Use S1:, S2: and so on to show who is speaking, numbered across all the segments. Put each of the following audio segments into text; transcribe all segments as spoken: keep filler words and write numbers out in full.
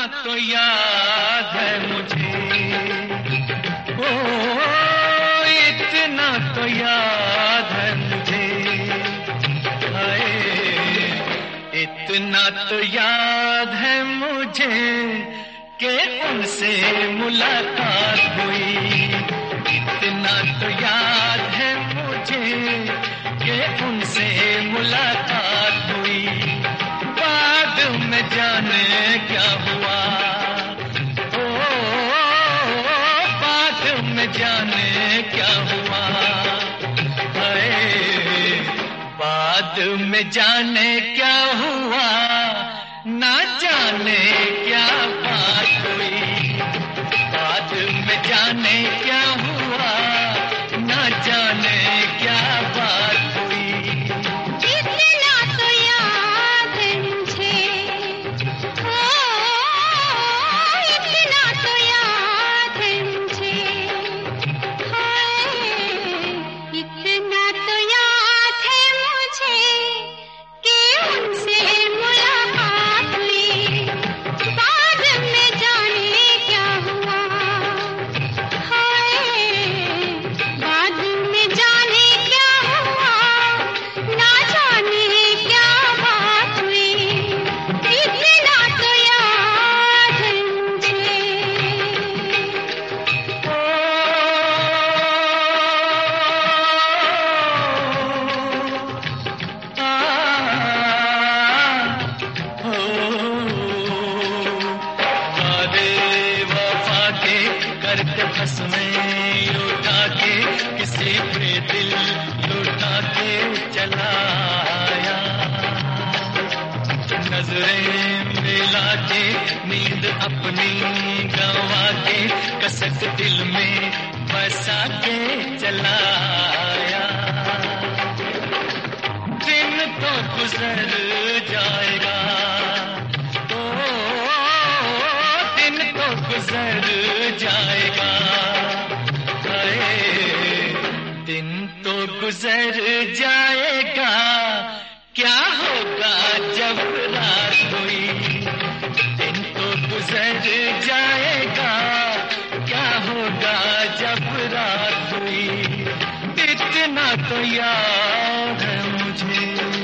S1: तो याद है मुझे, ओ इतना तो याद है मुझे, हाय इतना तो याद है मुझे कि उनसे मुलाकात हुई। इतना तो याद है मुझे कि उनसे मुलाकात हुई। बाद में जाने क्या हुआ, ओ बाद में जाने क्या हुआ, हाय बाद में जाने क्या हुआ, ना जाने क्या बात हुई। बाद में जाने क्या हुआ, ना जाने क्या बात हुई।
S2: इतना तो याद है मुझे, ओ इतना तो याद है मुझे, हाय इतना तो याद है मुझे कि उनसे मुलाकात हुई। बाद में जाने क्या हुआ, हाय बाद में जाने क्या हुआ, ना जाने क्या बात हुई। इतना तो याद है मुझे।
S1: करते फंस में लुटा के किसी पे दिल लुटा के चला आया। नजरें मिला के नींद अपनी गंवा के कसक दिल में बसा के चला आया। दिन तो गुजर जाएगा, ओ दिन तो गुजर जाएगा, हाय दिन तो गुजर जाएगा, क्या होगा जब रात हुई। दिन तो गुजर जाएगा, क्या होगा जब रात हुई। इतना तो याद है मुझे।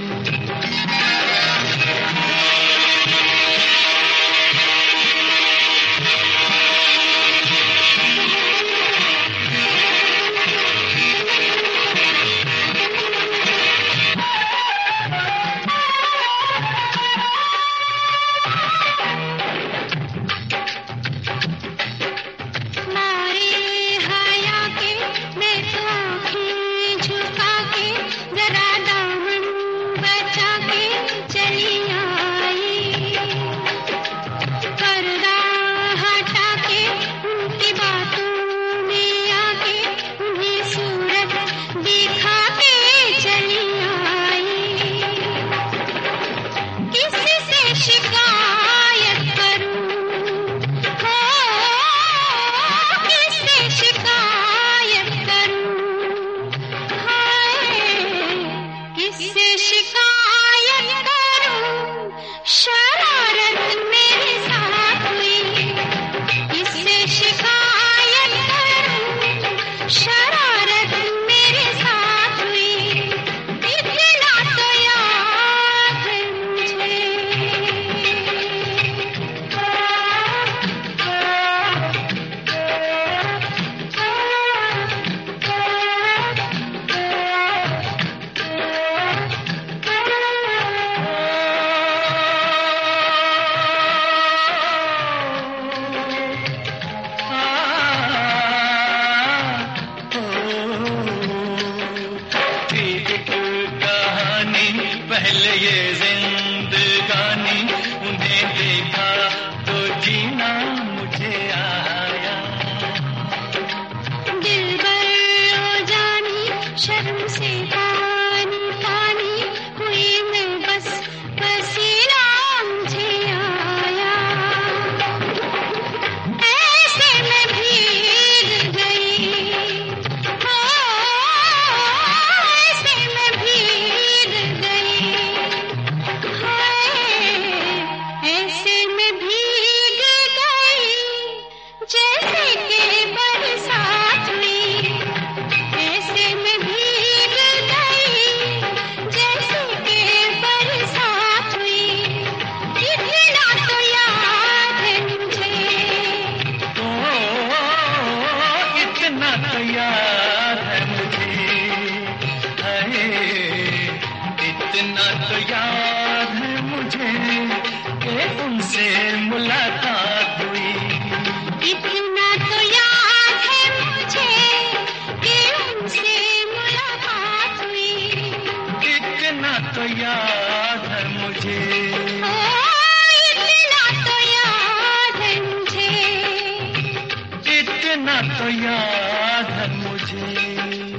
S1: पहले ये जिंदगानी, उन्हें देखा तो जीना मुझे आया।
S2: दिलबर ओ जानी शर्म से पानी पानी हुई मैं, बस पसीना मुझे आया। ऐसे में भीग गई, हो ऐसे में भीग गई,
S1: उनसे मुलाकात हुई।
S2: इतना तो याद है मुझे कि उनसे मुलाकात हुई।
S1: इतना तो याद है मुझे,
S2: ओ, इतना तो याद है मुझे,
S1: इतना तो याद है मुझे।